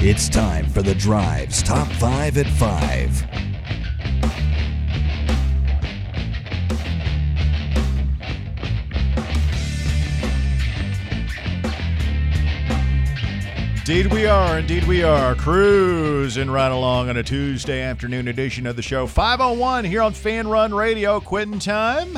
It's time for The Drive's Top 5 at 5. Indeed we are, cruising right along on a Tuesday afternoon edition of the show. 5:01 here on Fan Run Radio, quitting time.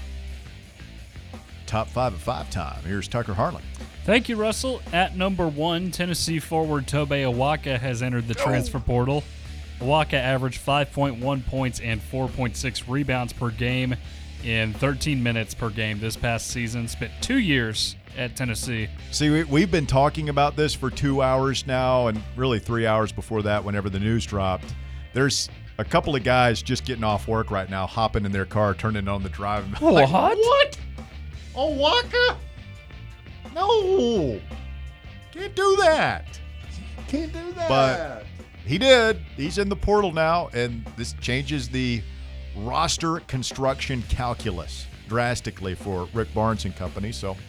Top 5 at 5 time. Here's Tucker Harlan. Thank you, Russell. At number 1, Tennessee forward Tobe Awaka has entered the transfer portal. Awaka averaged 5.1 points and 4.6 rebounds per game in 13 minutes per game this past season. Spent 2 years at Tennessee. See, we've been talking about this for 2 hours now, and really 3 hours before that whenever the news dropped. There's a couple of guys just getting off work right now, hopping in their car, turning on the drive. What? What? Awaka? No. Can't do that. Can't do that. But he did. He's in the portal now, and this changes the roster construction calculus drastically for Rick Barnes and company. So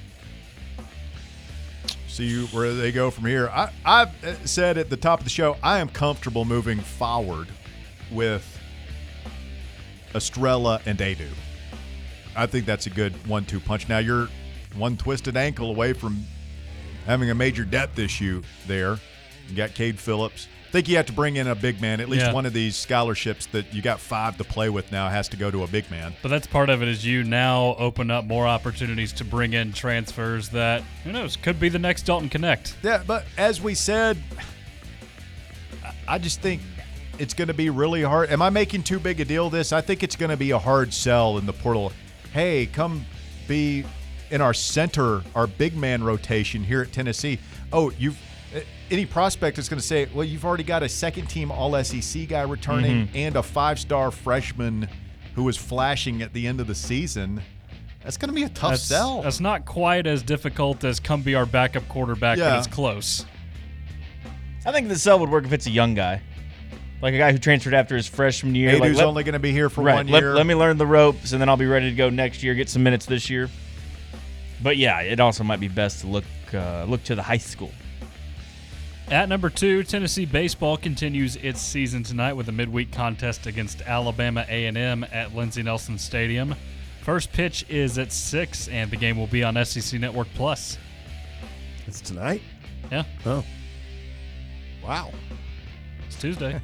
see where they go from here. I've said at the top of the show, I am comfortable moving forward with Estrella and Adu. I think that's a good 1-2 punch. Now, you're one twisted ankle away from having a major depth issue there. You got Cade Phillips. I think you have to bring in a big man. At least one of these scholarships that you got 5 to play with now has to go to a big man. But that's part of it, is you now open up more opportunities to bring in transfers that, who knows, could be the next Dalton Connect. Yeah, but as we said, I just think it's going to be really hard. Am I making too big a deal of this? I think it's going to be a hard sell in the portal. Hey, come be in our center, our big man rotation here at Tennessee. Oh, any prospect is going to say, well, you've already got a second-team All-SEC guy returning and a 5-star freshman who was flashing at the end of the season. That's going to be a tough sell. That's not quite as difficult as come be our backup quarterback, but it's close. I think the sell would work if it's a young guy. Like a guy who transferred after his freshman year. Hey, who's only going to be here for 1 year. Let me learn the ropes, and then I'll be ready to go next year, get some minutes this year. But, yeah, it also might be best to look to the high school. At number 2, Tennessee baseball continues its season tonight with a midweek contest against Alabama A&M at Lindsey Nelson Stadium. First pitch is at 6, and the game will be on SEC Network Plus. It's tonight? Yeah. Oh. Wow. It's Tuesday.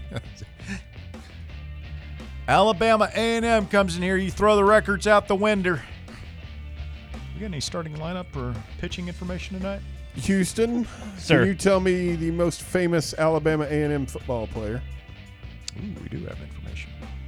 Alabama A&M comes in here. You throw the records out the window. You got any starting lineup or pitching information tonight? Houston, Sir. Can you tell me the most famous Alabama A&M football player? Ooh, we do have information.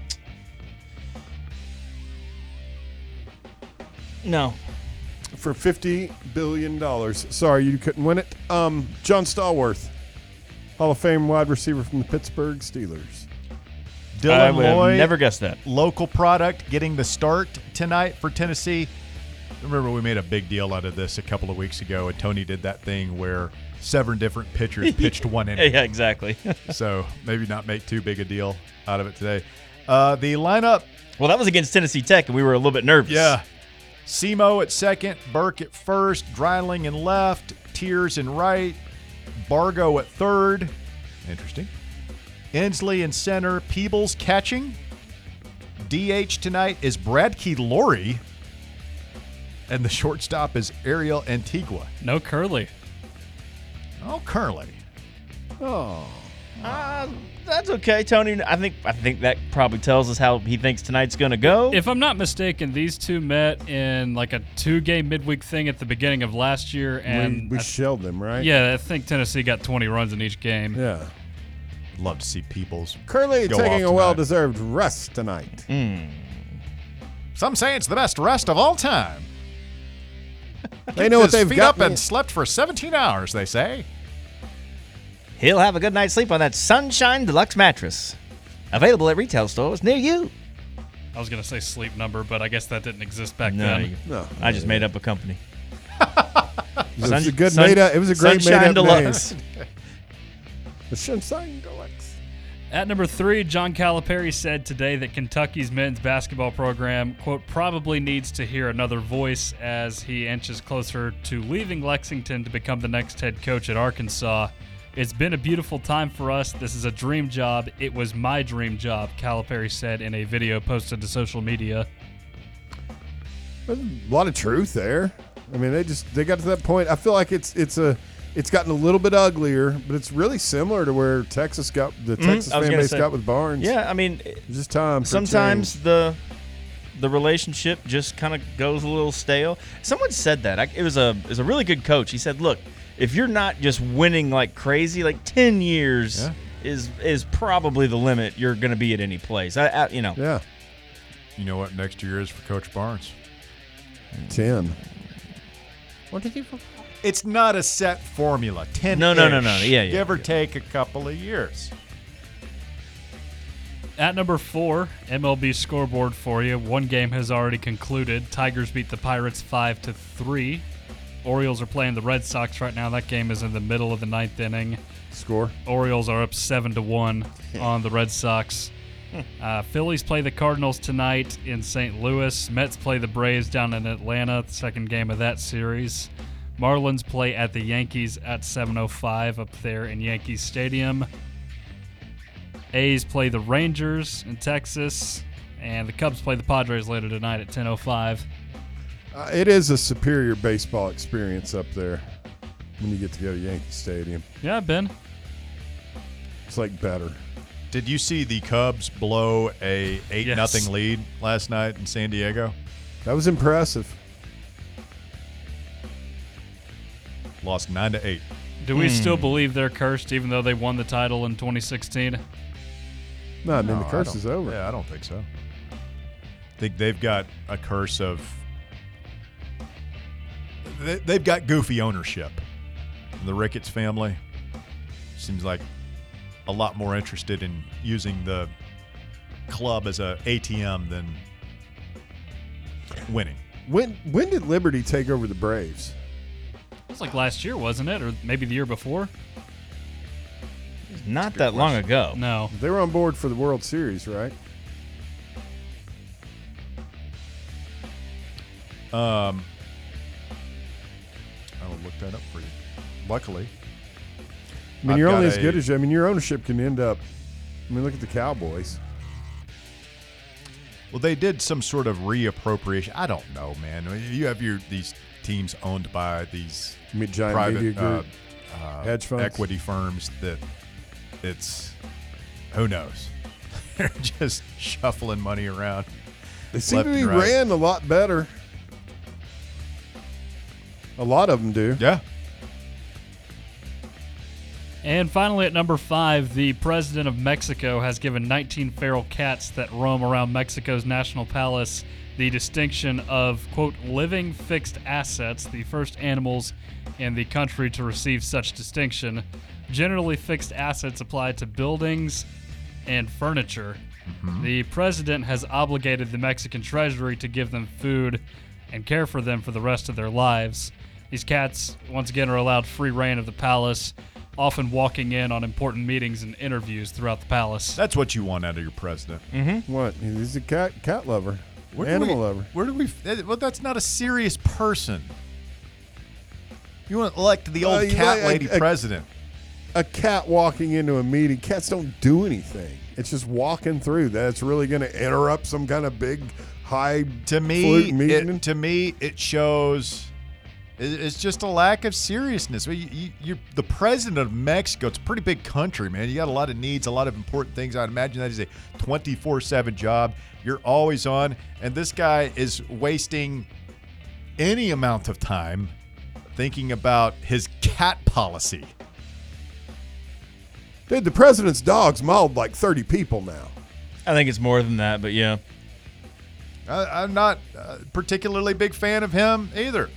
No. For $50 billion. Sorry, you couldn't win it. John Stallworth, Hall of Fame wide receiver from the Pittsburgh Steelers. Dylan I would have Lloyd, never guessed that. local product, getting the start tonight for Tennessee. Remember, we made a big deal out of this a couple of weeks ago, and Tony did that thing where 7 different pitchers pitched one inning. Yeah, exactly. So maybe not make too big a deal out of it today. The lineup. Well, that was against Tennessee Tech, and we were a little bit nervous. Yeah. Semo at second, Burke at first, Dreiling in left, Tiers in right, Bargo at third. Interesting. Inslee in center, Peebles catching. DH tonight is Bradkey Laurie. And the shortstop is Ariel Antigua. No Curley. Oh, Curley. Oh. That's okay, Tony. I think that probably tells us how he thinks tonight's going to go. If I'm not mistaken, these two met in like a 2-game midweek thing at the beginning of last year, and we shelled them, right? Yeah, I think Tennessee got 20 runs in each game. Yeah. Love to see Peoples. Curley go taking off a well-deserved rest tonight. Some say it's the best rest of all time. They know what His they've feet got. up and slept for 17 hours, they say. He'll have a good night's sleep on that Sunshine Deluxe mattress. Available at retail stores near you. I was going to say Sleep Number, but I guess that didn't exist back No, then. No. I just made up a company. It was a good made-up. It was a great Sunshine made-up name. Deluxe. The Sunshine Deluxe. At number 3, John Calipari said today that Kentucky's men's basketball program, quote, probably needs to hear another voice as he inches closer to leaving Lexington to become the next head coach at Arkansas. It's been a beautiful time for us. This is a dream job. It was my dream job, Calipari said in a video posted to social media. There's a lot of truth there. I mean, they got to that point. I feel like it's gotten a little bit uglier, but it's really similar to where Texas fan base got with Barnes. Yeah, I mean, it's just time. Sometimes the relationship just kind of goes a little stale. Someone said that. It was a really good coach. He said, "Look, if you're not just winning like crazy, like 10 years is probably the limit you're going to be at any place." Yeah. You know what next year is for Coach Barnes? 10. What did you? It's not a set formula. 10. No. Yeah. Give or take a couple of years. At number 4, MLB scoreboard for you. One game has already concluded. Tigers beat the Pirates 5-3. Orioles are playing the Red Sox right now. That game is in the middle of the 9th inning. Score. Orioles are up 7-1 on the Red Sox. Phillies play the Cardinals tonight in St. Louis. Mets play the Braves down in Atlanta, the second game of that series. Marlins play at the Yankees at 7:05 up there in Yankee Stadium. A's play the Rangers in Texas. And the Cubs play the Padres later tonight at 10:05. It is a superior baseball experience up there when you get to go to Yankee Stadium. Yeah, Ben. It's like better. Did you see the Cubs blow a 8-0 lead last night in San Diego? That was impressive. Lost 9-8. Do we still believe they're cursed even though they won the title in 2016? No, I mean, the curse is over. Yeah, I don't think so. I think they've got a curse of they've got goofy ownership. The Ricketts family seems like a lot more interested in using the club as a ATM than winning. When did Liberty take over the Braves? It was like last year, wasn't it? Or maybe the year before? Not that long ago. No. They were on board for the World Series, right? I will look that up for you. Luckily. I mean, you're only as good as you. I mean, your ownership can end up. I mean, look at the Cowboys. Well, they did some sort of reappropriation. I don't know, man. You have these teams owned by these Giant private media group, hedge funds, equity firms that it's who knows. They're just shuffling money around. They seem to be ran a lot better. A lot of them do. Yeah. And finally, at number 5, the president of Mexico has given 19 feral cats that roam around Mexico's national palace the distinction of, quote, living fixed assets, the first animals in the country to receive such distinction. Generally, fixed assets apply to buildings and furniture. Mm-hmm. The president has obligated the Mexican treasury to give them food and care for them for the rest of their lives. These cats, once again, are allowed free reign of the palace, often walking in on important meetings and interviews throughout the palace. That's what you want out of your president. Mm-hmm. What? He's a cat lover, animal lover. Where do we? Well, that's not a serious person. You want to elect the old cat lady president. A cat walking into a meeting. Cats don't do anything. It's just walking through. That's really going to interrupt some kind of big, high meeting. To me, it shows. It's just a lack of seriousness. You're the president of Mexico. It's a pretty big country, man. You got a lot of needs, a lot of important things. I'd imagine that is a 24/7 job. You're always on. And this guy is wasting any amount of time thinking about his cat policy. Dude, the president's dog's mauled like 30 people now. I think it's more than that, but yeah. I'm not a particularly big fan of him either.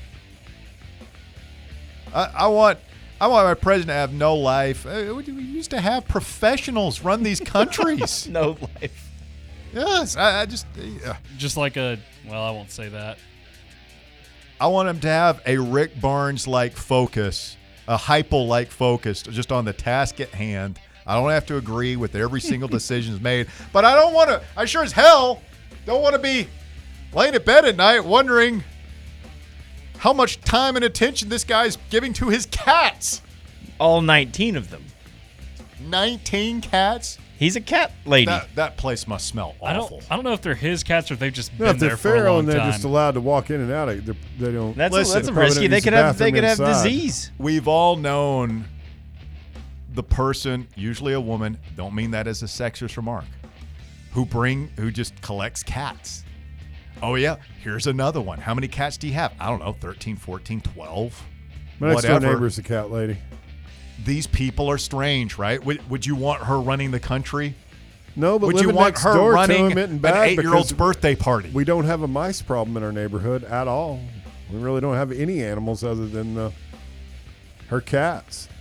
I want my president to have no life. We used to have professionals run these countries. No life. Yes, I just Just like I won't say that. I want him to have a Rick Barnes-like focus, a Heupel-like focus just on the task at hand. I don't have to agree with every single decision made, but I sure as hell don't want to be laying in bed at night wondering how much time and attention this guy's giving to his cats. all 19 of them. 19 cats? He's a cat lady. That place must smell awful. I don't know if they're his cats or they've just No, been if they're there for a feral long and they're time. just allowed to walk in and out, they don't. That's Listen, a probably risky. don't They use could the have bathroom inside. disease. We've all known the person, usually a woman, don't mean that as a sexist remark, who just collects cats. Oh, yeah, here's another one. How many cats do you have? I don't know, 13, 14, 12? My next door Whatever. neighbor's a cat lady. These people are strange, right? Would you want her running the country? No, but Would you living want next her door to running him an isn't bad 8-year-old's because birthday party? we don't have a mice problem in our neighborhood at all. We really don't have any animals other than her cats.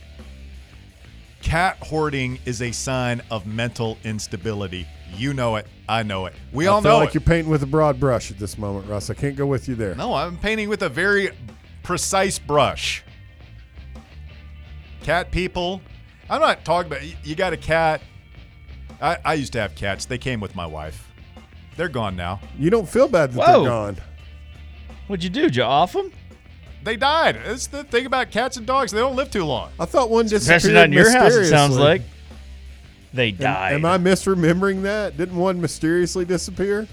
Cat hoarding is a sign of mental instability. You know it. I know it. We all I feel know like it. you're painting with a broad brush at this moment, Russ. I can't go with you there. No, I'm painting with a very precise brush. Cat people, I'm not talking about, you got a cat. I used to have cats. They came with my wife. They're gone now. You don't feel bad that Whoa. they're gone. What'd you do? Did you off them? They died. That's the thing about cats and dogs. They don't live too long. I thought one disappeared Especially not in your house, it sounds mysteriously. like. They died. Am I misremembering that? Didn't one mysteriously disappear?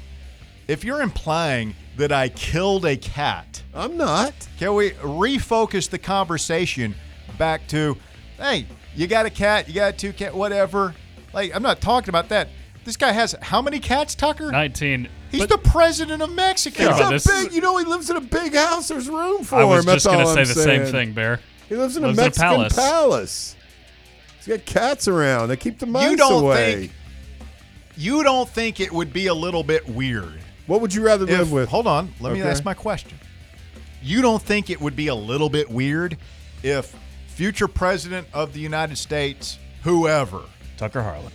If you're implying that I killed a cat, I'm not. can we refocus the conversation back to, hey, you got a cat, you got 2 cats, whatever. Like, I'm not talking about that. This guy has how many cats, Tucker? 19. He's the president of Mexico. Think about He's this. a big, you know, he lives in a big house. There's room for I was him. That's just going to all say I'm the saying. same thing, Bear. He lives in a Lives in a Mexican palace. palace. He's got cats around. They keep the mice don't away. You don't think it would be a little bit weird? What would you rather If, live with? hold on, let me Okay. ask my question. You don't think it would be a little bit weird if future president of the United States, whoever, Tucker Harlan.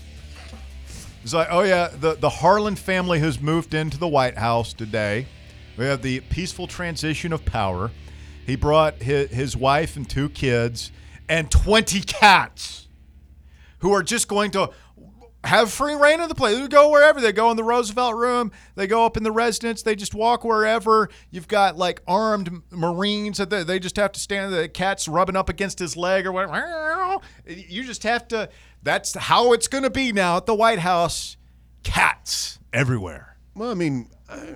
is like, oh yeah, the Harlan family has moved into the White House today. We have the peaceful transition of power. He brought his wife and 2 kids and 20 cats who are just going to have free reign of the place. They go wherever. They go in the Roosevelt Room. They go up in the residence. They just walk wherever. You've got like armed Marines. They just have to stand. The cat's rubbing up against his leg or whatever. You just have to. That's how it's going to be now at the White House. Cats everywhere. Well, I mean,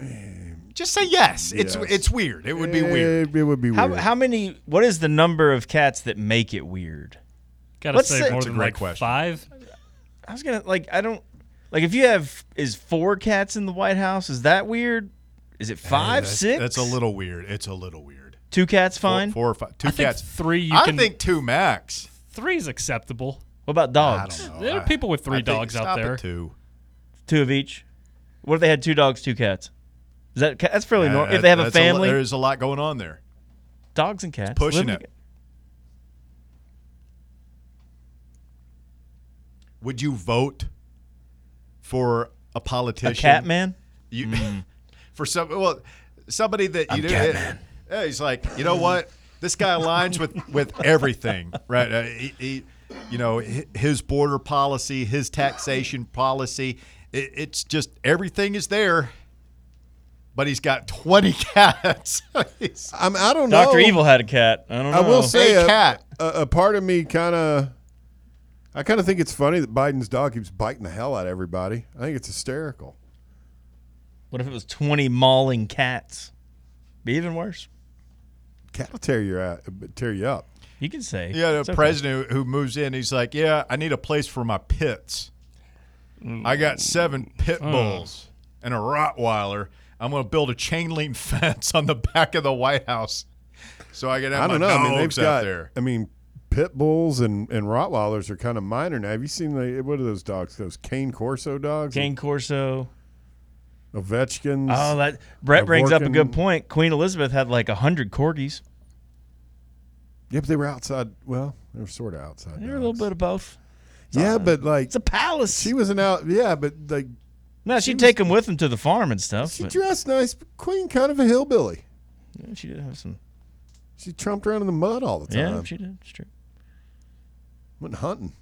Just say yes. Yes. It's weird. It would be weird. It would be weird. How many? What is the number of cats that make it weird? Got to Let's say say- more That's a than great like question. 5. I was gonna I don't if you have 4 cats in the White House, is that weird? Is it 5, 6? That's a little weird. It's a little weird. 2 cats fine. 4 or 5. 2 I think cats. 3 you I can. think 2 max. 3 is acceptable. What about I dogs? don't know. There are people with 3 I think dogs out stop there. At 2. 2 of each. What if they had 2 dogs, 2 cats? Is that's fairly normal. If they have a That's family, there's a lot going on there. dogs and cats. Pushing Living it. Would you vote for a politician? A cat man? You, for somebody that you do. Yeah, he's like, you know what? This guy aligns with everything, right? He his border policy, his taxation policy. It's just everything is there. But he's got 20 cats. I don't know. Dr. Evil had a cat. I don't know. I will say A cat. A part of me I kind of think it's funny that Biden's dog keeps biting the hell out of everybody. I think it's hysterical. What if it was 20 mauling cats? Be even worse. Cat will tear you up. You can say. Yeah, It's the okay. president who moves in, he's like, yeah, I need a place for my pits. I got 7 pit bulls and a Rottweiler. I'm going to build a chain link fence on the back of the White House so I can have I my don't know. I mean, dogs they've out got. there. I mean, pit bulls and Rottweilers are kind of minor now. Have you seen what are those dogs? Those Cane Corso dogs? Cane Corso. Ovechkins. Oh, that Brett brings up a good Dvorkin. point. Queen Elizabeth had like 100 corgis. Yeah, but they were outside. Well, they were sort of outside. They were a little bit of both. Yeah, but like It's a palace. she wasn't out. Yeah, but like No, she'd take them with them to the farm and stuff. she But dressed nice. But Queen kind of a hillbilly. yeah, she did have some. She trumped around in the mud all the time. Yeah, she did. It's true. Went hunting.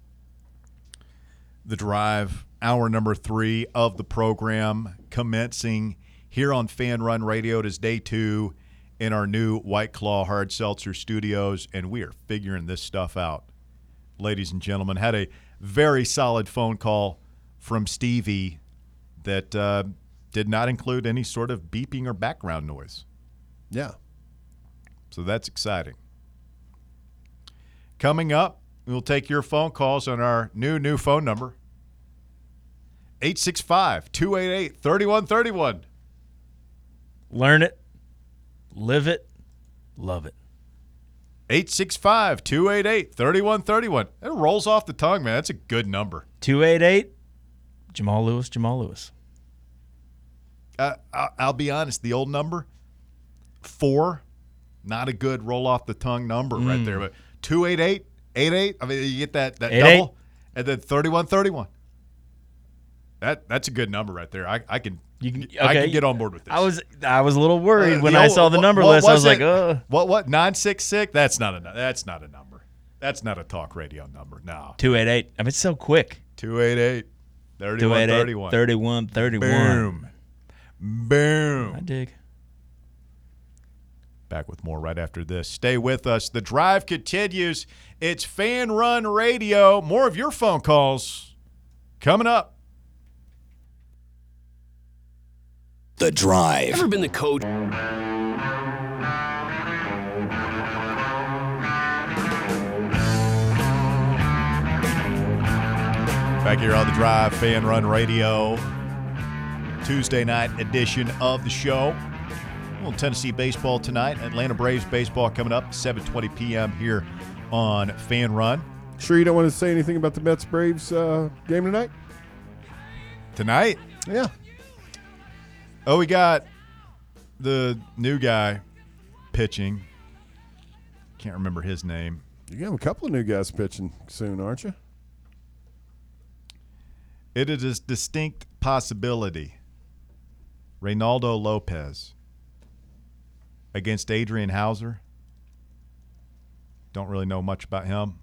The Drive, hour number 3 of the program, commencing here on Fan Run Radio. It is day 2 in our new White Claw Hard Seltzer studios, and we are figuring this stuff out. Ladies and gentlemen, had a very solid phone call from Stevie that did not include any sort of beeping or background noise. Yeah. So that's exciting. Coming up, we'll take your phone calls on our new phone number, 865-288-3131. Learn it, live it, love it. 865-288-3131. It rolls off the tongue, man. That's a good number. 288, Jamal Lewis. I'll be honest, the old number, 4, not a good roll off the tongue number right there. But 288, 88, I mean, you get that double, and then 3131. That's a good number right there. I can get on board with this. I was a little worried when I saw the number list. I was like, what 966? That's not a number. That's not a talk radio number. No. 288. I mean, it's so quick. 288 3131. 3131. Boom. I dig. Back with more right after this. Stay with us. The drive continues. It's Fan Run Radio. More of your phone calls coming up. The Drive. Ever been the coach? Back here on The Drive, Fan Run Radio. Tuesday night edition of the show. A little Tennessee baseball tonight. Atlanta Braves baseball coming up 7:20 p.m. here on Fan Run. Sure you don't want to say anything about the Mets-Braves game tonight? Tonight? Yeah. Oh, we got the new guy pitching. Can't remember his name. You have a couple of new guys pitching soon, aren't you? It is a distinct possibility. Reynaldo Lopez against Adrian Hauser. Don't really know much about him.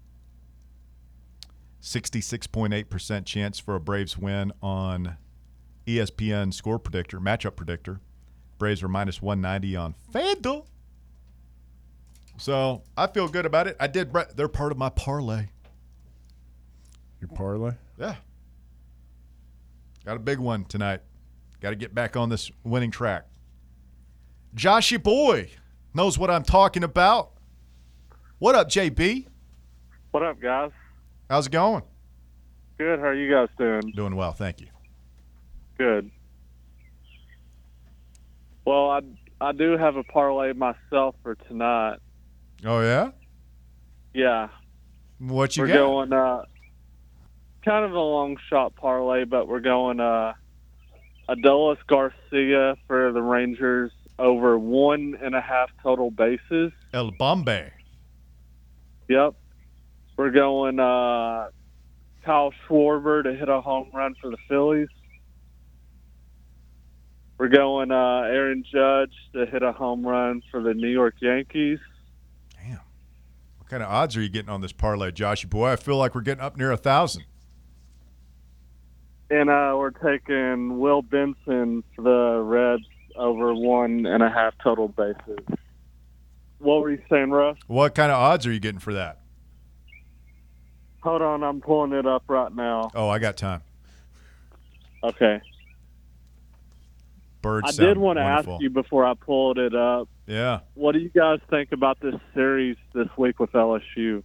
66.8% chance for a Braves win on ESPN score predictor, matchup predictor. Braves are minus 190 on FanDuel. So I feel good about it. They're part of my parlay. Your parlay? Yeah. Got a big one tonight. Got to get back on this winning track. Joshy boy knows what I'm talking about. What up, JB? What up, guys? How's it going? Good. How are you guys doing? Doing well, thank you. Good. Well, I do have a parlay myself for tonight. Oh, yeah? Yeah. What you we're got? We're going kind of a long shot parlay, but we're going Adolis Garcia for the Rangers over 1.5 total bases. El Bombay. Yep. We're going Kyle Schwarber to hit a home run for the Phillies. We're going Aaron Judge to hit a home run for the New York Yankees. Damn. What kind of odds are you getting on this parlay, Joshy boy? I feel like we're getting up near 1,000. And we're taking Will Benson for the Reds over 1.5 total bases. What were you saying, Russ? What kind of odds are you getting for that? Hold on, I'm pulling it up right now. Oh, I got time. Okay. Birds I sound did want to wonderful. ask you before I pulled it up. Yeah. What do you guys think about this series this week with LSU?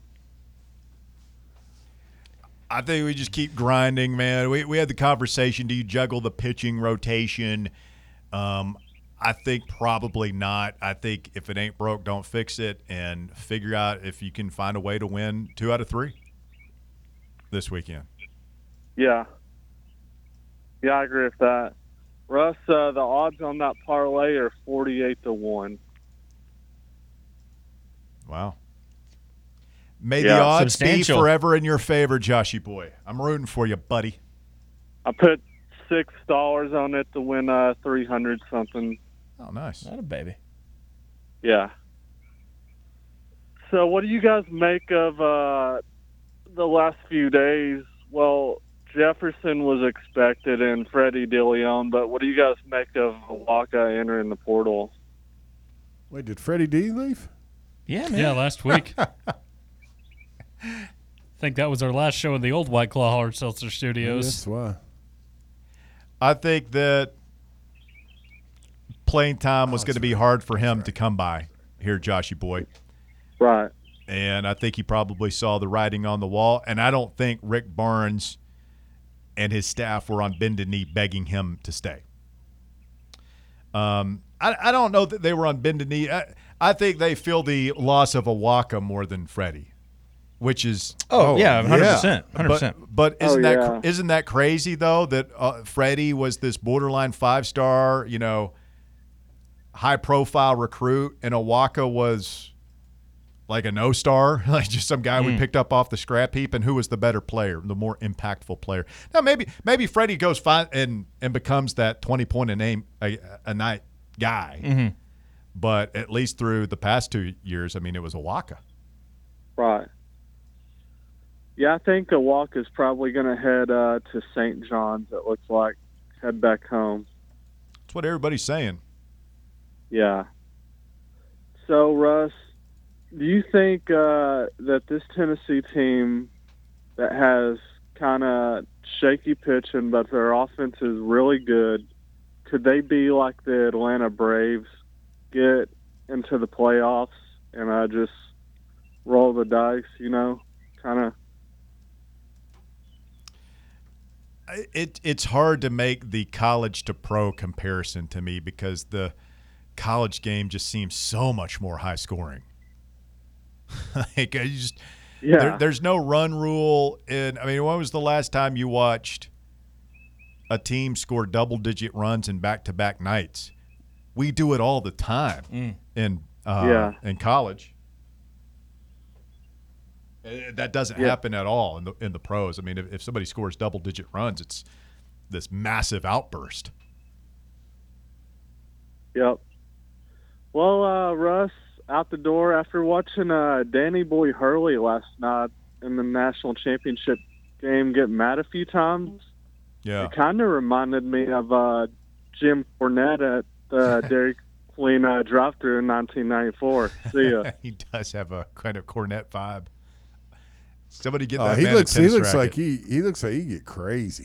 I think we just keep grinding, man. We had the conversation, do you juggle the pitching rotation? I think probably not. I think if it ain't broke, don't fix it, and figure out if you can find a way to win 2 out of 3 this weekend. Yeah. Yeah, I agree with that. Russ, the odds on that parlay are 48-1. Wow. May the odds be substantial. forever in your favor, Joshy boy. I'm rooting for you, buddy. I put $6 on it to win 300 something. Oh, nice. Not a baby. Yeah. So, what do you guys make of the last few days? Well, Jefferson was expected and Freddie DeLeon, but what do you guys make of Waka entering the portal? Wait, did Freddie D leave? Yeah, man. Yeah, last week. I think that was our last show in the old White Claw Hard Seltzer Maybe Studios. that's why. I think that playing time was going to be hard for him to come by here, Joshy boy. Right. And I think he probably saw the writing on the wall. And I don't think Rick Barnes and his staff were on bended knee begging him to stay. I don't know that they were on bended knee. I think they feel the loss of Awaka more than Freddie, which is Yeah, 100%. 100%. But isn't yeah. isn't that crazy though that Freddie was this borderline 5-star, high profile recruit, and Awaka was like a no-star, like just some guy we picked up off the scrap heap, and who was the better player, the more impactful player. Now maybe Freddie goes fine and becomes that 20-point a night guy. Mm-hmm. But at least through the past 2 years, I mean, it was Awaka. Right. Yeah, I think Awaka's probably going to head to St. John's, it looks like. Head back home. That's what everybody's saying. Yeah. So, Russ, do you think that this Tennessee team that has kind of shaky pitching, but their offense is really good, could they be like the Atlanta Braves, get into the playoffs and just roll the dice, kind of? It's hard to make the college to pro comparison to me because the college game just seems so much more high scoring. There's no run rule. When was the last time you watched a team score double-digit runs in back-to-back nights? We do it all the time in college. That doesn't happen at all in the pros. I mean, if somebody scores double-digit runs, it's this massive outburst. Yep. Well, Russ, out the door after watching Danny Boy Hurley last night in the national championship game get mad a few times. Yeah. It kind of reminded me of Jim Cornette at the Dairy Queen drive-thru in 1994. See ya. He does have a kind of Cornette vibe. Somebody get that He man looks a tennis like racket. he looks like he get crazy.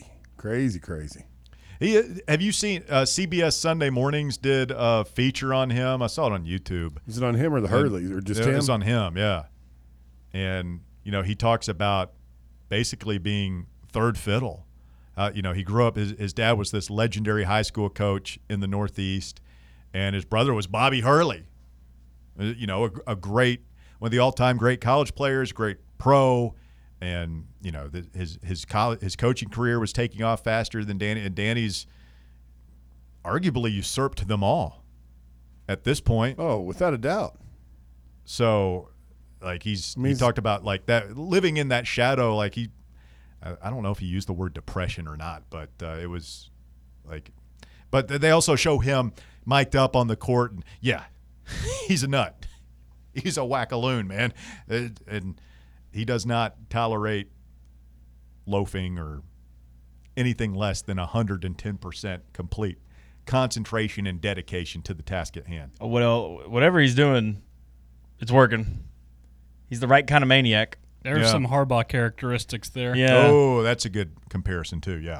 Have you seen CBS Sunday Mornings did a feature on him? I saw it on YouTube. Is it on him or the Hurleys or just him? It was on him, yeah. And he talks about basically being third fiddle. He grew up. His dad was this legendary high school coach in the Northeast, and his brother was Bobby Hurley. A great, one of the all-time great college players, great pro, and his coaching career was taking off faster than Danny, and Danny's arguably usurped them all at this point. Oh, without a doubt. So, like he talked about like that, living in that shadow. Like I don't know if he used the word depression or not, but it was like. But they also show him mic'd up on the court, and he's a nut. He's a wackaloon, man, and he does not tolerate loafing or anything less than 110% complete concentration and dedication to the task at hand. Well, whatever he's doing, it's working. He's the right kind of maniac. There's some Harbaugh characteristics there. Yeah. Oh, that's a good comparison too. Yeah.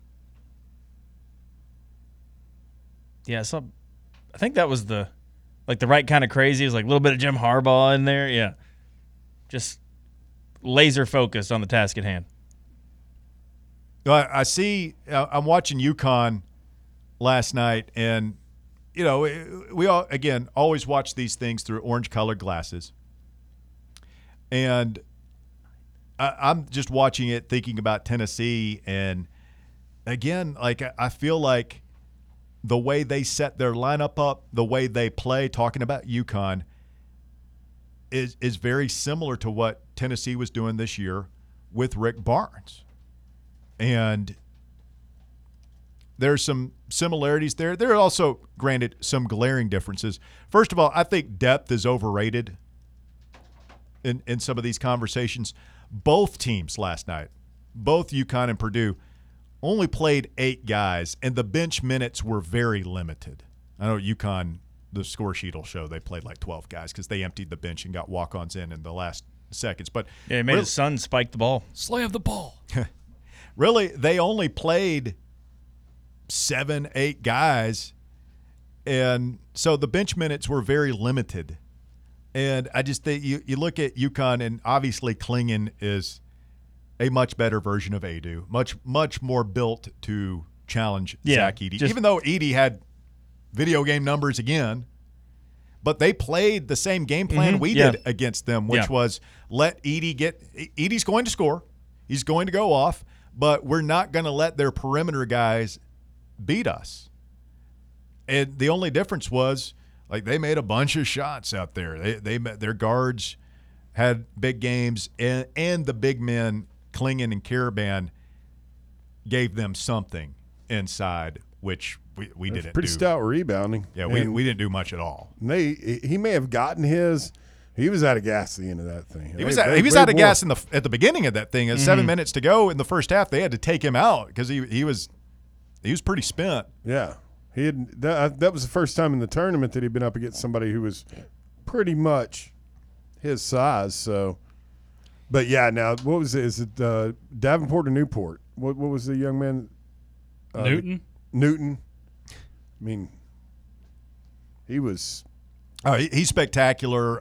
Yeah. So I think that was the right kind of crazy. It was like a little bit of Jim Harbaugh in there. Yeah. Just laser focused on the task at hand. I see. I'm watching UConn last night, and we all always watch these things through orange-colored glasses, and I'm just watching it, thinking about Tennessee, and again, like I feel like the way they set their lineup up, the way they play, talking about UConn, is very similar to what Tennessee was doing this year with Rick Barnes. And there's some similarities there. There are also, granted, some glaring differences. First of all, I think depth is overrated in some of these conversations. Both teams last night, both UConn and Purdue, only played 8 guys, and the bench minutes were very limited. I know UConn the score sheet will show they played like 12 guys because they emptied the bench and got walk-ons in the last seconds. But Yeah, he made his son spike the ball. Slam the ball. really, they only played 7, 8 guys, and so the bench minutes were very limited. And I just think you look at UConn, and obviously Klingon is a much better version of Adu, much more built to challenge Zach Edey. Even though Edey had video game numbers again, but they played the same game plan we did against them, which was let Edey Edey's going to score, he's going to go off, but we're not going to let their perimeter guys beat us. And the only difference was, like, they made a bunch of shots out there. Their guards had big games, and the big men, Klingon and Karaban, gave them something inside, which we didn't do. Pretty stout rebounding. Yeah, we didn't do much at all. He may have gotten his. He was out of gas at the end of that thing. He was out of gas at the beginning of that thing. At 7 minutes to go in the first half, they had to take him out because he was pretty spent. Yeah. That was the first time in the tournament that he'd been up against somebody who was pretty much his size. So, but yeah, now what was it? Is it Davenport or Newport? What was the young man? Newton. Newton. I mean, he was. Oh, he's spectacular.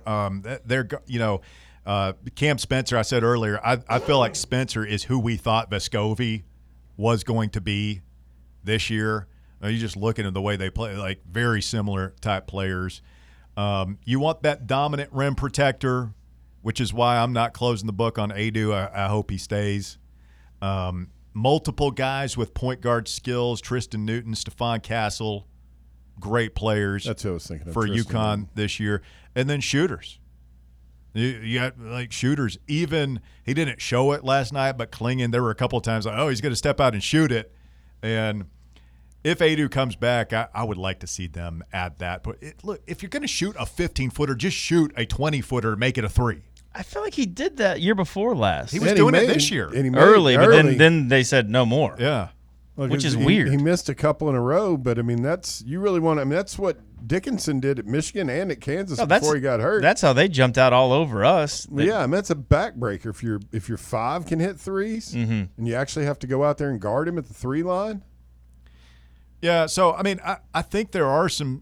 Cam Spencer. I said earlier, I feel like Spencer is who we thought Vescovi was going to be this year. You just looking at the way they play, like very similar type players. You want that dominant rim protector, which is why I'm not closing the book on Adu. I hope he stays. Multiple guys with point guard skills: Tristan Newton, Stephon Castle, great players. That's what I was thinking of for Tristan UConn Newton. this year, and then shooters. You got like shooters. Even he didn't show it last night, but Klingon, there were a couple of times like, oh, he's going to step out and shoot it, and if Adu comes back, I would like to see them add that. But look, if you're going to shoot a 15-footer, just shoot a 20-footer, make it a 3. I feel like he did that year before last. He was doing it this year. And he early, made but then they said no more. Yeah. Well, which is he, weird. He missed a couple in a row, but I mean that's what Dickinson did at Michigan and at Kansas before he got hurt. That's how they jumped out all over us. Yeah, I mean that's a backbreaker if your 5 can hit 3s and you actually have to go out there and guard him at the 3 line. Yeah, so, I mean, I think there are some,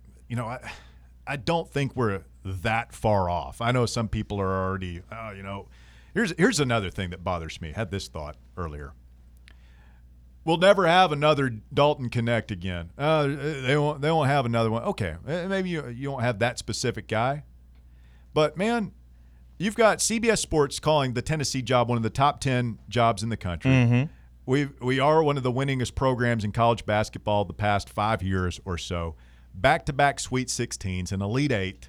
I don't think we're that far off. I know some people are already, here's another thing that bothers me. I had this thought earlier. We'll never have another Dalton Connect again. They won't have another one. Okay, maybe you won't have that specific guy. But, man, you've got CBS Sports calling the Tennessee job one of the top 10 jobs in the country. Mm-hmm. We are one of the winningest programs in college basketball the past 5 years or so. Back-to-back Sweet 16s, an Elite 8.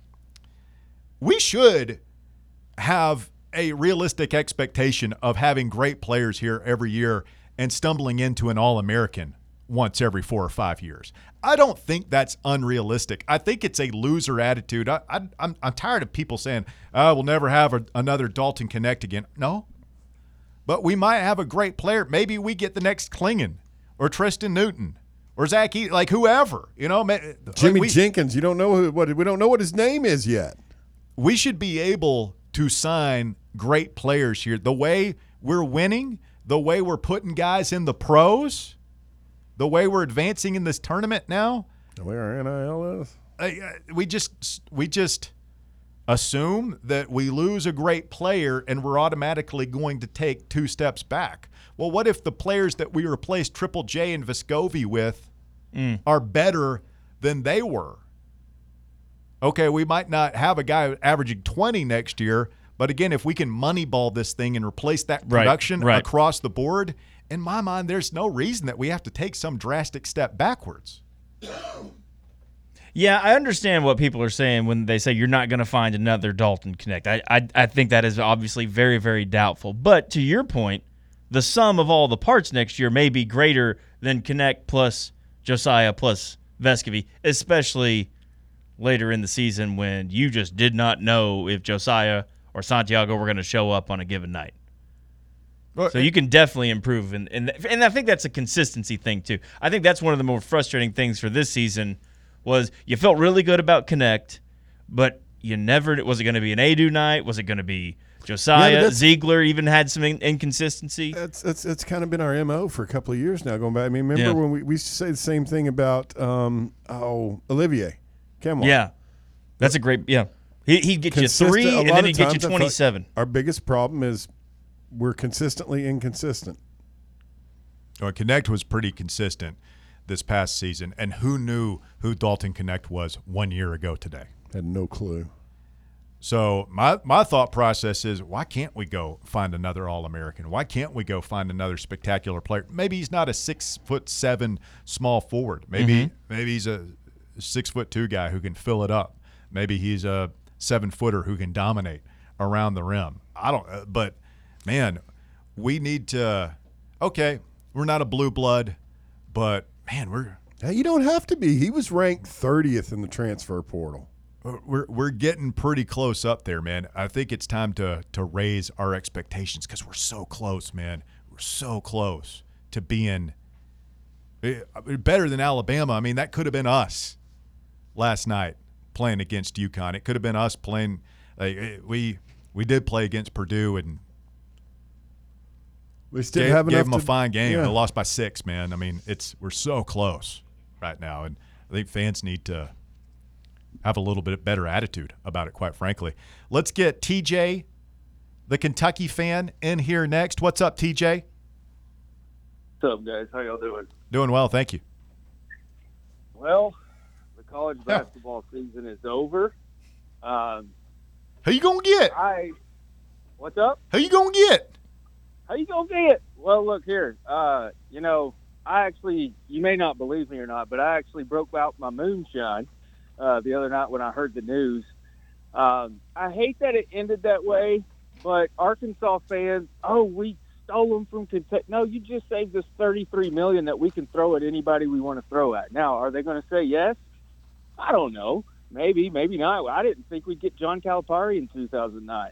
We should have a realistic expectation of having great players here every year and stumbling into an All-American once every 4 or 5 years. I don't think that's unrealistic. I think it's a loser attitude. I'm tired of people saying, we'll never have another Dalton Connect again. No. But we might have a great player. Maybe we get the next Klingon or Tristan Newton or Zach Edey, like whoever. Jimmy Jenkins. You don't know we don't know what his name is yet. We should be able to sign great players here. The way we're winning, the way we're putting guys in the pros, the way we're advancing in this tournament now. The way our NIL is. We just assume that we lose a great player and we're automatically going to take 2 steps back. Well, what if the players that we replaced Triple J and Vescovi with are better than they were? Okay, we might not have a guy averaging 20 next year, but again, if we can moneyball this thing and replace that production across the board, in my mind, there's no reason that we have to take some drastic step backwards. Yeah, I understand what people are saying when they say you're not going to find another Dalton Connect. I think that is obviously very, very doubtful. But to your point, the sum of all the parts next year may be greater than Connect plus Josiah plus Vescovi, especially later in the season when you just did not know if Josiah or Santiago were going to show up on a given night. So you can definitely improve, and I think that's a consistency thing too. I think that's one of the more frustrating things for this season was you felt really good about Connect, but you never – was it going to be an Adu night? Was it going to be Josiah? Ziegler even had some inconsistency. That's kind of been our MO for a couple of years now going back. I mean, remember when we used to say the same thing about Olivier Cameron? Yeah. That's a great – yeah. He'd get you 3, and then he'd get you 27. Our biggest problem is we're consistently inconsistent. Well, Connect was pretty consistent this past season, and who knew who Dalton Connect was 1 year ago today? Had no clue. So my thought process is, why can't we go find another All-American? Why can't we go find another spectacular player? Maybe he's not a 6'7" small forward. Maybe he's a 6'2" guy who can fill it up. Maybe he's a 7-footer who can dominate around the rim. I don't. But man, we need to. Okay, we're not a blue blood, but man, you don't have to be. He was ranked 30th in the transfer portal. We're getting pretty close up there, man. I think it's time to raise our expectations because we're so close, man. We're so close to being better than Alabama. I mean, that could have been us last night playing against UConn. It could have been us playing. We did play against Purdue and we still gave them a fine game. Yeah. They lost by 6, man. I mean, we're so close right now, and I think fans need to have a little bit better attitude about it, quite frankly. Let's get TJ, the Kentucky fan, in here next. What's up, TJ? What's up, guys? How y'all doing? Doing well, thank you. Well, the college basketball season is over. Who you gonna get? What's up? Who you gonna get? How you gonna get? Well, look here. I actually, you may not believe me or not, but I actually broke out my moonshine the other night when I heard the news. I hate that it ended that way, but Arkansas fans, we stole them from Kentucky. No, you just saved us $33 million that we can throw at anybody we want to throw at. Now, are they going to say yes? I don't know. Maybe, maybe not. I didn't think we'd get John Calipari in 2009.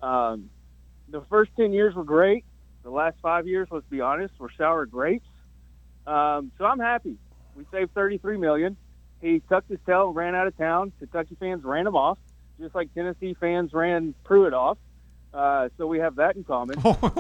The first 10 years were great. The last 5 years, let's be honest, were sour grapes. So I'm happy. We saved $33 million. He tucked his tail and ran out of town. Kentucky fans ran him off, just like Tennessee fans ran Pruitt off. So we have that in common.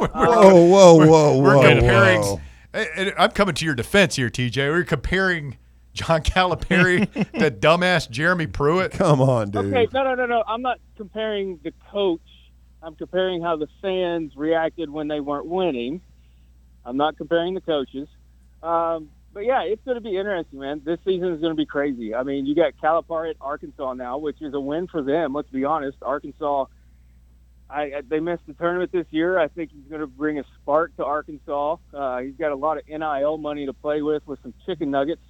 Whoa. We're comparing. I'm coming to your defense here, TJ. We're comparing John Calipari to dumbass Jeremy Pruitt. Come on, dude. Okay, no. I'm not comparing the coach. I'm comparing how the fans reacted when they weren't winning. I'm not comparing the coaches. But, yeah, it's going to be interesting, man. This season is going to be crazy. I mean, you got Calipari at Arkansas now, which is a win for them. Let's be honest. Arkansas, they missed the tournament this year. I think he's going to bring a spark to Arkansas. He's got a lot of NIL money to play with some chicken nuggets.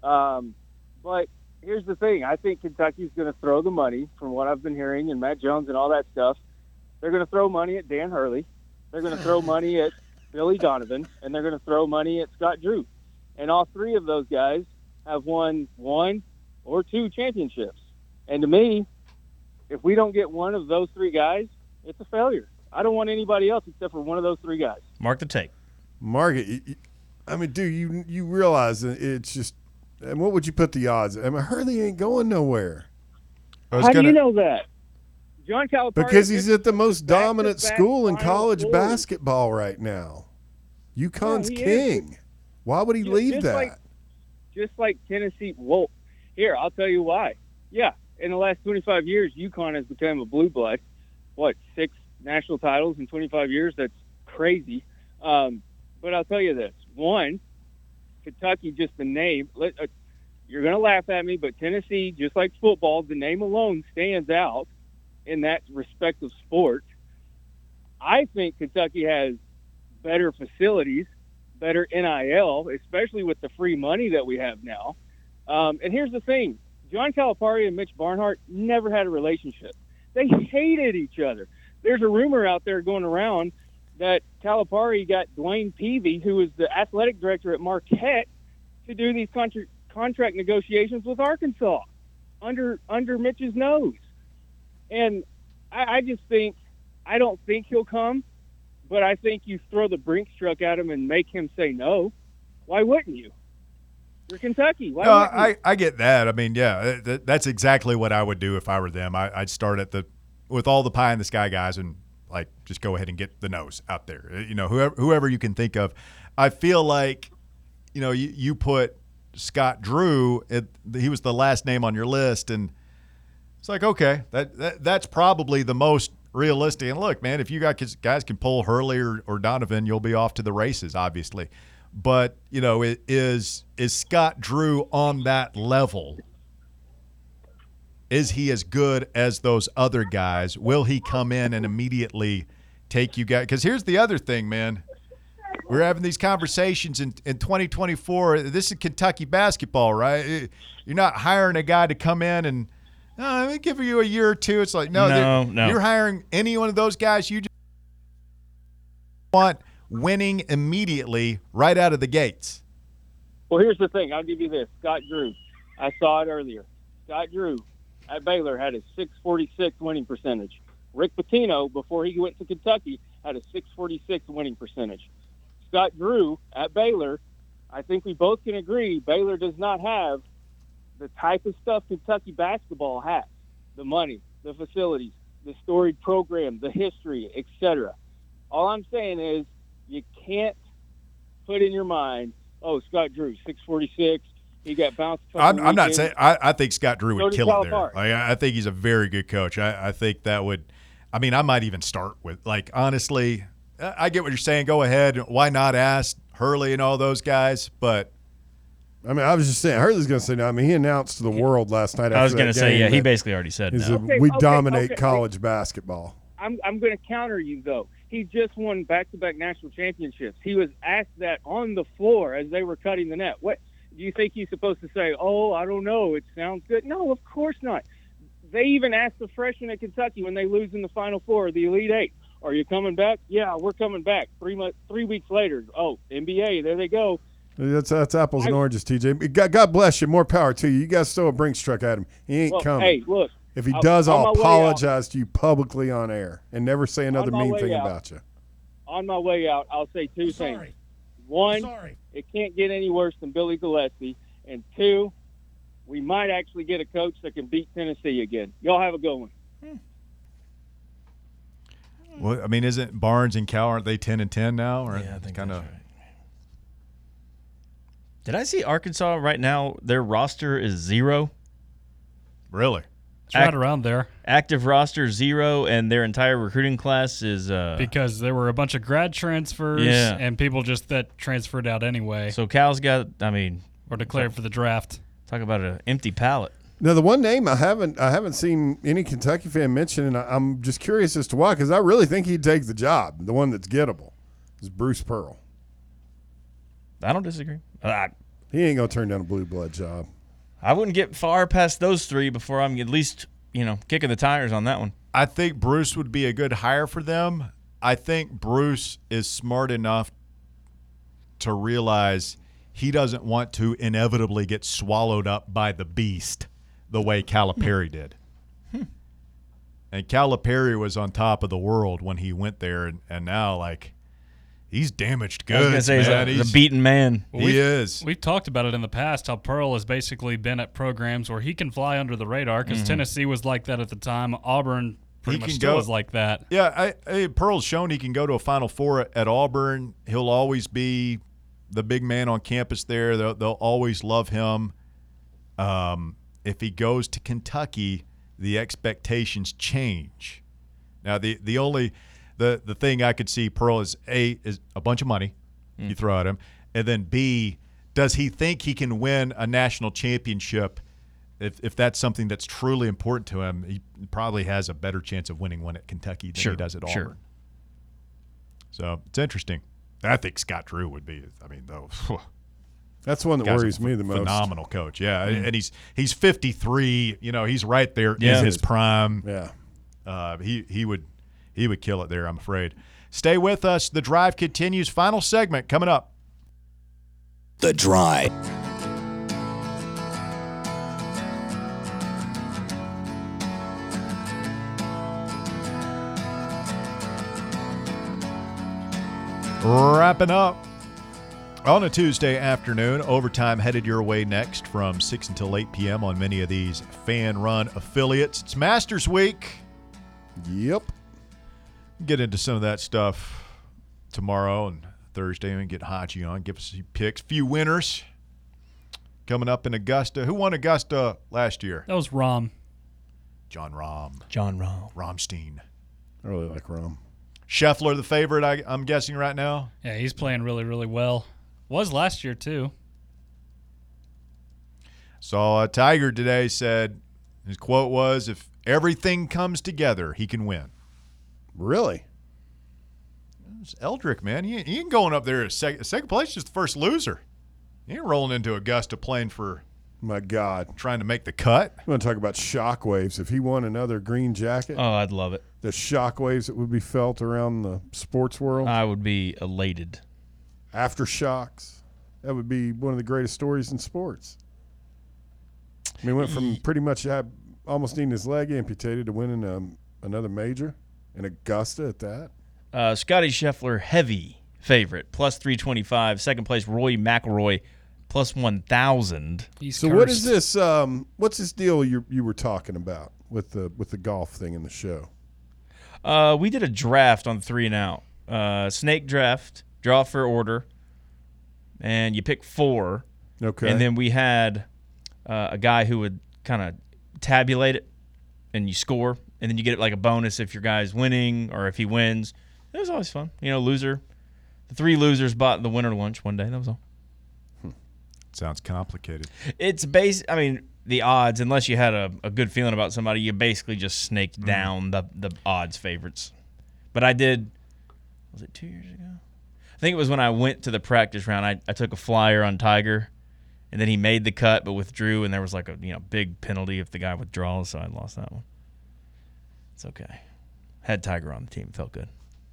But here's the thing. I think Kentucky's going to throw the money, from what I've been hearing, and Matt Jones and all that stuff. They're going to throw money at Dan Hurley. They're going to throw money at Billy Donovan, and they're going to throw money at Scott Drew. And all three of those guys have won 1 or 2 championships. And to me, if we don't get one of those 3 guys, it's a failure. I don't want anybody else except for one of those 3 guys. Mark the tape. Mark it. I mean, dude, you realize that it's just – and what would you put the odds? I mean, Hurley ain't going nowhere. How do you know that? John Calipari. Because he's at the most dominant school in college basketball right now. UConn's king. Why would he leave that? Just like Tennessee. Well, here, I'll tell you why. Yeah, in the last 25 years, UConn has become a blue blood. 6 national titles in 25 years? That's crazy. But I'll tell you this. 1, Kentucky, just the name. You're going to laugh at me, but Tennessee, just like football, the name alone stands out in that respective sport. I think Kentucky has better facilities, better NIL, especially with the free money that we have now. And here's the thing. John Calipari and Mitch Barnhart never had a relationship. They hated each other. There's a rumor out there going around that Calipari got Dwayne Peavy, who was the athletic director at Marquette, to do these contract negotiations with Arkansas under Mitch's nose. And I just think – I don't think he'll come, but I think you throw the Brinks truck at him and make him say no. Why wouldn't you? You're Kentucky. Why No, wouldn't you? I get that. I mean, yeah, that's exactly what I would do if I were them. I'd start with all the pie in the sky guys and like just go ahead and get the nose out there. You know, whoever you can think of. I feel like, you know, you put Scott Drew. He was the last name on your list, and it's like, okay, that's probably the most realistic. And look, man, if you got guys can pull Hurley or Donovan, you'll be off to the races, obviously. But, you know, is Scott Drew on that level? Is he as good as those other guys? Will he come in and immediately take you guys? Because here's the other thing, man. We're having these conversations in 2024. This is Kentucky basketball, right? You're not hiring a guy to come in and give you a year or two. It's like, no. You're hiring any one of those guys you just want winning immediately right out of the gates. Well, here's the thing. I'll give you this. Scott Drew. I saw it earlier. Scott Drew at Baylor had a 646 winning percentage. Rick Pitino, before he went to Kentucky, had a 646 winning percentage. Scott Drew at Baylor, I think we both can agree, Baylor does not have the type of stuff Kentucky basketball has. The money, the facilities, the storied program, the history, etc. All I'm saying is you can't put in your mind, oh, Scott Drew, 646, he got bounced. I'm not saying – I think Scott Drew would kill it there. Like, I think he's a very good coach. I think that would – I mean, I might even start with – like, honestly, I get what you're saying. Go ahead. Why not ask Hurley and all those guys? But – I mean, I was just saying, Hurley's going to say no. I mean, he announced to the world last night after I was going to say, yeah, he that basically already said no. we dominate college basketball. I'm going to counter you, though. He just won back-to-back national championships. He was asked that on the floor as they were cutting the net. What do you think he's supposed to say? Oh, I don't know. It sounds good. No, of course not. They even asked the freshmen at Kentucky when they lose in the Final Four, the Elite Eight, are you coming back? Yeah, we're coming back. 3 weeks later, oh, NBA, there they go. That's apples and oranges, TJ. God bless you. More power to you. You guys throw a Brinks truck at him. He ain't coming. Hey, look. If he does, I'll apologize to you publicly on air and never say another mean thing about you. On my way out, I'll say two things. One, it can't get any worse than Billy Gillispie. And two, we might actually get a coach that can beat Tennessee again. Y'all have a good one. Well, I mean, isn't Barnes and Cal, aren't they 10-10 now? Or Yeah, I think kind that's of. right. Did I see Arkansas right now? Their roster is 0. Really? It's right around there. Active roster 0, and their entire recruiting class is because there were a bunch of grad transfers and people just that transferred out anyway. So Cal's got, I mean, or declared for the draft. Talk about an empty palette. Now, the one name I haven't seen any Kentucky fan mention, and I'm just curious as to why, because I really think he'd take the job. The one that's gettable is Bruce Pearl. I don't disagree. He ain't gonna turn down a blue blood job. I wouldn't get far past those three before I'm at least, kicking the tires on that one. I think Bruce would be a good hire for them. I think Bruce is smart enough to realize he doesn't want to inevitably get swallowed up by the beast the way Calipari did. And Calipari was on top of the world when he went there, and now, like, he's damaged goods. I was going to say he's a beaten man. He is. We've talked about it in the past, how Pearl has basically been at programs where he can fly under the radar, because Tennessee was like that at the time. Auburn pretty much still is like that. Yeah, Pearl's shown he can go to a Final Four at Auburn. He'll always be the big man on campus there. They'll always love him. If he goes to Kentucky, the expectations change. Now, the thing I could see Pearl is A, is a bunch of money you throw at him, and then B, does he think he can win a national championship? If that's something that's truly important to him, he probably has a better chance of winning one at Kentucky than he does at Auburn. So it's interesting. I think Scott Drew would be. I mean, though. That's one that worries me the most. Phenomenal coach, and he's 53. He's right there in his prime. Yeah, he would kill it there, I'm afraid. Stay with us. The Drive continues. Final segment coming up. The Drive. Wrapping up On a Tuesday afternoon, overtime headed your way next from 6 until 8 p.m. on many of these fan-run affiliates. It's Masters Week. Yep. Get into some of that stuff tomorrow and Thursday and get Haji on. Give us a picks. Few winners coming up in Augusta. Who won Augusta last year? That was Rahm. John Rahm. John Rahm. Rammstein. I really like Rahm. Scheffler, the favorite, I'm guessing right now. Yeah, he's playing really, really well. Was last year, too. Saw Tiger today said, his quote was, if everything comes together, he can win. Really? It's Eldrick, man. He ain't going up there as second place, just the first loser. He ain't rolling into Augusta playing for My God. trying to make the cut. I'm going to talk about shockwaves. If he won another green jacket, Oh, I'd love it. the shockwaves that would be felt around the sports world, I would be elated. aftershocks, that would be one of the greatest stories in sports. I mean, he went from pretty much almost needing his leg amputated to winning another major in Augusta at that. Scotty Scheffler, heavy favorite, plus 325. Second place, Roy McIlroy, plus 1,000. He's So cursed. what is this? What's this deal you were talking about with the golf thing in the show? We did a draft on 3 and out. Snake draft, draw for order, and you pick 4. Okay. And then we had a guy who would kind of tabulate it, and you score, and then you get like a bonus if your guy's winning or if he wins. It was always fun. Loser. The 3 losers bought the winner lunch one day. That was all. Sounds complicated. It's the odds, unless you had a good feeling about somebody, you basically just snaked down the odds favorites. But I did, was it 2 years ago? I think it was when I went to the practice round. I took a flyer on Tiger, and then he made the cut but withdrew, and there was like a big penalty if the guy withdraws, so I lost that one. It's okay. Had Tiger on the team. Felt good.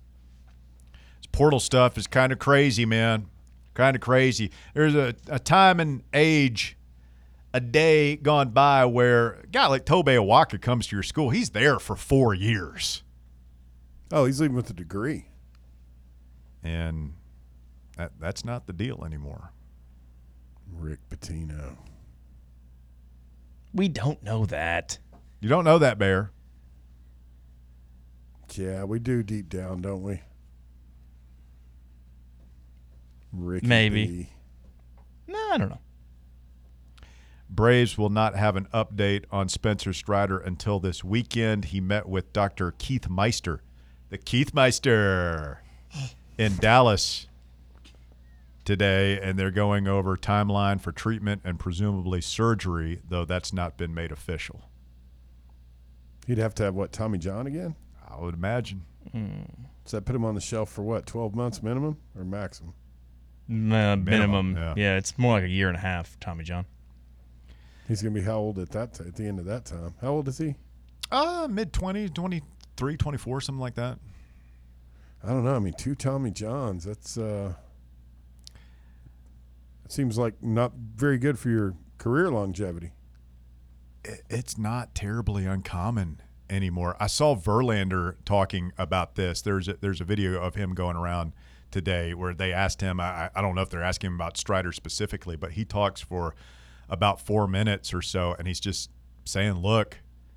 This portal stuff is kind of crazy, man. Kind of crazy. There's a time and age, a day gone by where a guy like Tobey Awaka comes to your school. He's there for 4 years. Oh, he's leaving with a degree. And that's not the deal anymore. Rick Pitino. We don't know that. You don't know that, Bear. Yeah, we do deep down, don't we? Ricky Maybe. B. No, I don't know. Braves will not have an update on Spencer Strider until this weekend. He met with Dr. Keith Meister, the Keith Meister, in Dallas today, and they're going over timeline for treatment and presumably surgery, though that's not been made official. He'd have to have, what, Tommy John again? I would imagine. Does that put him on the shelf for, what, 12 months minimum or maximum? Minimum. yeah. Yeah, it's more like a year and a half, Tommy John. He's going to be how old at the end of that time? How old is he? Mid-20s, 23, 24, something like that. I don't know. I mean, 2 Tommy Johns. That's it seems like not very good for your career longevity. It's not terribly uncommon anymore. I saw Verlander talking about this. There's a video of him going around today where they asked him, I don't know if they're asking him about Strider specifically, but he talks for about 4 minutes or so, and he's just saying, look,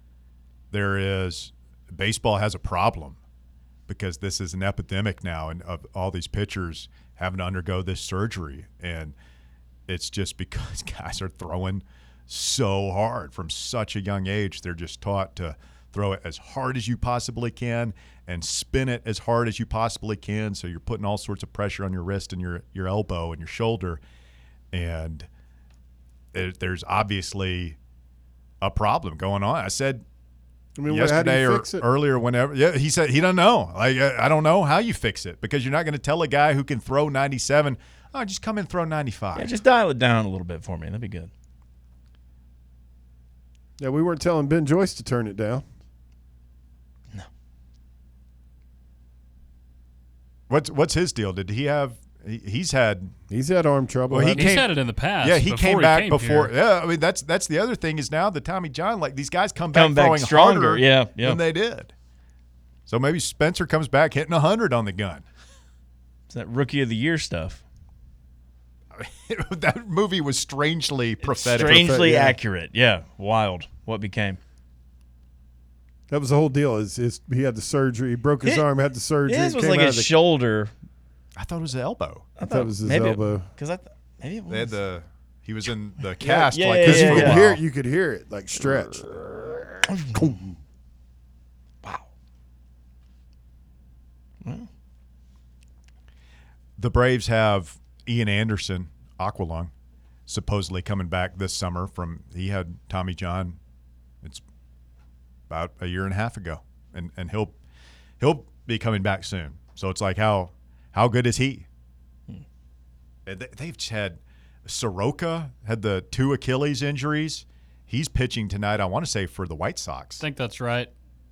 baseball has a problem because this is an epidemic now, and of all these pitchers having to undergo this surgery, and it's just because guys are throwing so hard from such a young age. They're just taught to throw it as hard as you possibly can and spin it as hard as you possibly can, so you're putting all sorts of pressure on your wrist and your elbow and your shoulder, and there's obviously a problem going on. I said yesterday how do you or fix it? earlier, whenever, he said he doesn't know. Like, I don't know how you fix it, because you're not going to tell a guy who can throw 97, oh, just come and throw 95. Yeah, just dial it down a little bit for me. That'd be good. Yeah, we weren't telling Ben Joyce to turn it down. No. What's his deal? Did he have? He's had arm trouble. Well, he hasn't He's came- had it in the past. Yeah, he before came back came before. here. Yeah, I mean that's the other thing is now the Tommy John, like these guys come back Come back throwing stronger, harder yeah. than they did. So maybe Spencer comes back hitting 100 on the gun. It's that rookie of the year stuff. that movie was strangely prophetic. Strangely yeah. accurate. Yeah, wild. What became? That was the whole deal. Is he had the surgery? He broke his arm, had the surgery. His was came like out a of the, shoulder. I thought it was the elbow. I thought it was his maybe elbow. Because maybe it was. They had he was in the cast yeah, like yeah, this yeah, for a You could while. hear it. You could hear it like stretch. Wow. The Braves have Ian Anderson, Aqualung, supposedly coming back this summer he had Tommy John. It's about a year and a half ago, and he'll be coming back soon. So it's like how good is he? They've had Soroka had the 2 Achilles injuries. He's pitching tonight, I want to say, for the White Sox. I think that's right.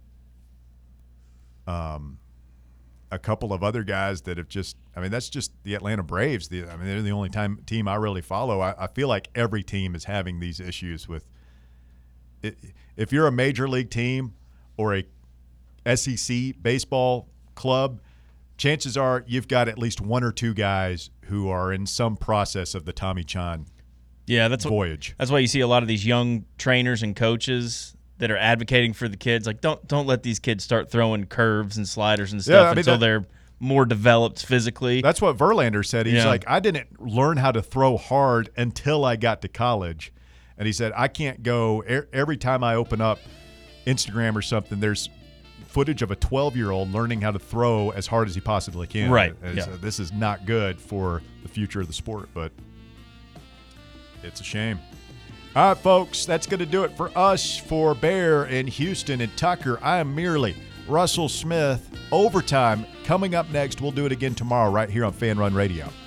A couple of other guys that have that's just the Atlanta Braves. They're the only team I really follow. I feel like every team is having these issues with it. If you're a major league team or a SEC baseball club, chances are you've got at least 1 or 2 guys who are in some process of the Tommy John voyage. That's why you see a lot of these young trainers and coaches that are advocating for the kids. Like, don't let these kids start throwing curves and sliders and stuff until they're more developed physically. That's what Verlander said. He's like, I didn't learn how to throw hard until I got to college. And he said, I can't go every time I open up Instagram or something, there's footage of a 12-year-old learning how to throw as hard as he possibly can. Right. And so this is not good for the future of the sport, but it's a shame. All right, folks, that's going to do it for us. For Bear in Houston and Tucker, I am merely Russell Smith. Overtime coming up next. We'll do it again tomorrow right here on Fan Run Radio.